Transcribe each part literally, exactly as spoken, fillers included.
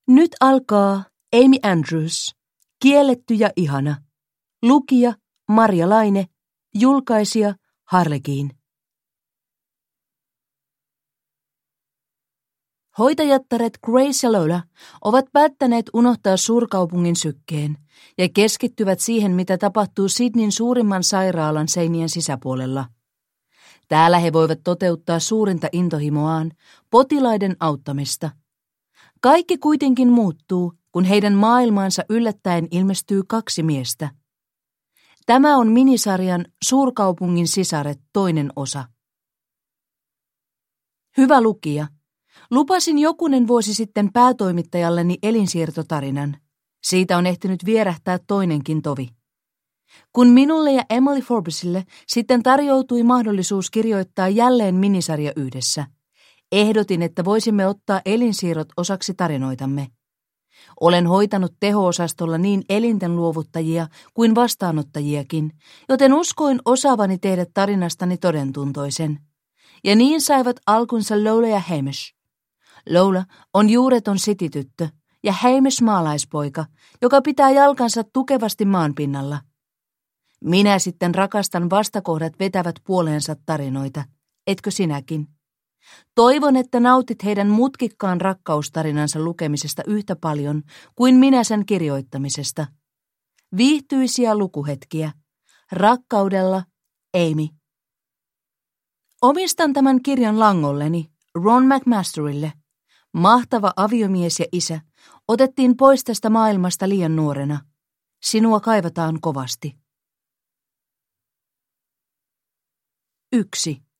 Nyt alkaa Amy Andrews, kielletty ja ihana. Lukija Marja Laine, julkaisija Harlekin. Hoitajattaret Grace ja Lola ovat päättäneet unohtaa suurkaupungin sykkeen ja keskittyvät siihen, mitä tapahtuu Sydneyn suurimman sairaalan seinien sisäpuolella. Täällä he voivat toteuttaa suurinta intohimoaan, potilaiden auttamista. Kaikki kuitenkin muuttuu, kun heidän maailmaansa yllättäen ilmestyy kaksi miestä. Tämä on minisarjan Suurkaupungin sisaret toinen osa. Hyvä lukija, lupasin jokunen vuosi sitten päätoimittajalleni elinsiirtotarinan. Siitä on ehtinyt vierähtää toinenkin tovi. Kun minulle ja Emily Forbesille sitten tarjoutui mahdollisuus kirjoittaa jälleen minisarja yhdessä, ehdotin, että voisimme ottaa elinsiirrot osaksi tarinoitamme. Olen hoitanut teho-osastolla niin elinten luovuttajia kuin vastaanottajiakin, joten uskoin osaavani tehdä tarinastani todentuntoisen. Ja niin saivat alkunsa Lola ja Hamish. Lola on juureton citytyttö ja Hamish maalaispoika, joka pitää jalkansa tukevasti maanpinnalla. Minä sitten rakastan vastakohdat vetävät puoleensa tarinoita, etkö sinäkin? Toivon, että nautit heidän mutkikkaan rakkaustarinansa lukemisesta yhtä paljon kuin minä sen kirjoittamisesta. Viihtyisiä lukuhetkiä. Rakkaudella, Amy. Omistan tämän kirjan langolleni, Ron McMasterille. Mahtava aviomies ja isä otettiin pois tästä maailmasta liian nuorena. Sinua kaivataan kovasti. Yksi.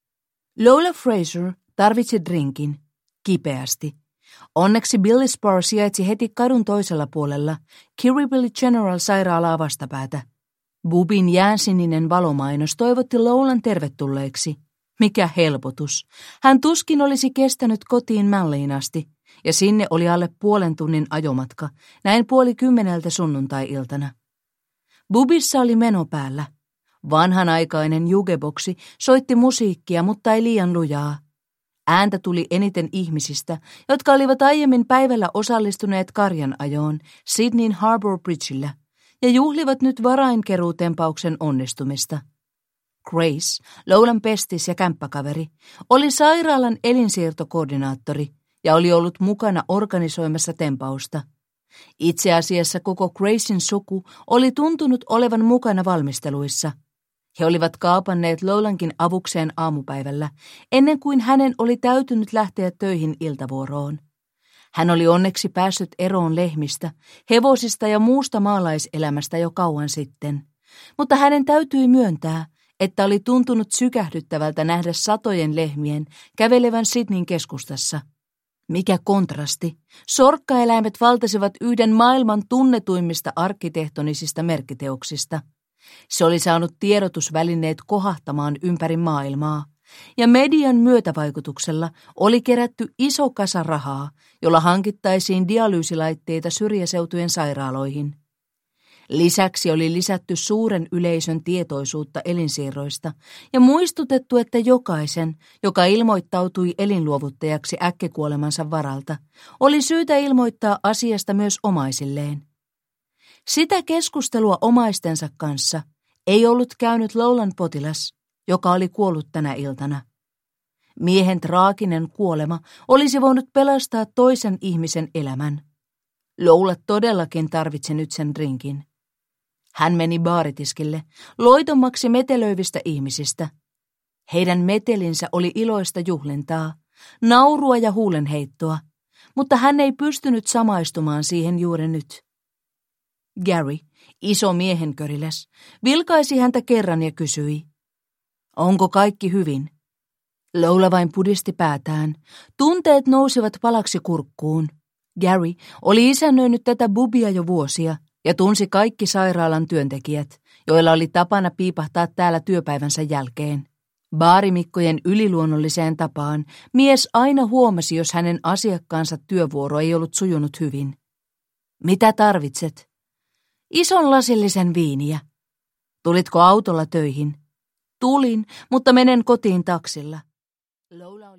Lola Fraser tarvitsi drinkin, kipeästi. Onneksi Billy Spar sijaitsi heti kadun toisella puolella, Kirribilli General sairaalaa vastapäätä. Bubin jäänsininen valomainos toivotti Lolan tervetulleeksi. Mikä helpotus. Hän tuskin olisi kestänyt kotiin Malliin asti, ja sinne oli alle puolen tunnin ajomatka, näin puoli kymmeneltä sunnuntai-iltana. Bubissa oli meno päällä. Vanhanaikainen jugeboksi soitti musiikkia, mutta ei liian lujaa. Ääntä tuli eniten ihmisistä, jotka olivat aiemmin päivällä osallistuneet karjanajoon Sydneyn Harbour Bridgellä ja juhlivat nyt varainkeruutempauksen onnistumista. Grace, Lolan pestis ja kämppäkaveri, oli sairaalan elinsiirtokoordinaattori ja oli ollut mukana organisoimassa tempausta. Itse asiassa koko Gracen suku oli tuntunut olevan mukana valmisteluissa. He olivat kaapanneet Lolankin avukseen aamupäivällä, ennen kuin hänen oli täytynyt lähteä töihin iltavuoroon. Hän oli onneksi päässyt eroon lehmistä, hevosista ja muusta maalaiselämästä jo kauan sitten, mutta hänen täytyi myöntää, että oli tuntunut sykähdyttävältä nähdä satojen lehmien kävelevän Sydneyn keskustassa. Mikä kontrasti! Sorkkaeläimet valtasivat yhden maailman tunnetuimmista arkkitehtonisista merkkiteoksista. Se oli saanut tiedotusvälineet kohahtamaan ympäri maailmaa, ja median myötävaikutuksella oli kerätty iso kasa rahaa, jolla hankittaisiin dialyysilaitteita syrjäseutujen sairaaloihin. Lisäksi oli lisätty suuren yleisön tietoisuutta elinsiirroista ja muistutettu, että jokaisen, joka ilmoittautui elinluovuttajaksi äkkikuolemansa varalta, oli syytä ilmoittaa asiasta myös omaisilleen. Sitä keskustelua omaistensa kanssa ei ollut käynyt Lolan potilas, joka oli kuollut tänä iltana. Miehen traaginen kuolema olisi voinut pelastaa toisen ihmisen elämän. Lola todellakin tarvitsi nyt sen drinkin. Hän meni baaritiskille, loitommaksi metelöivistä ihmisistä. Heidän metelinsä oli iloista juhlintaa, naurua ja huulenheittoa, mutta hän ei pystynyt samaistumaan siihen juuri nyt. Gary, iso miehenköriläs, vilkaisi häntä kerran ja kysyi, onko kaikki hyvin? Lola vain pudisti päätään. Tunteet nousivat palaksi kurkkuun. Gary oli isännöinyt tätä bubia jo vuosia ja tunsi kaikki sairaalan työntekijät, joilla oli tapana piipahtaa täällä työpäivänsä jälkeen. Baarimikkojen yliluonnolliseen tapaan mies aina huomasi, jos hänen asiakkaansa työvuoro ei ollut sujunut hyvin. Mitä tarvitset? Ison lasillisen viiniä. Tulitko autolla töihin? Tulin, mutta menen kotiin taksilla. Lola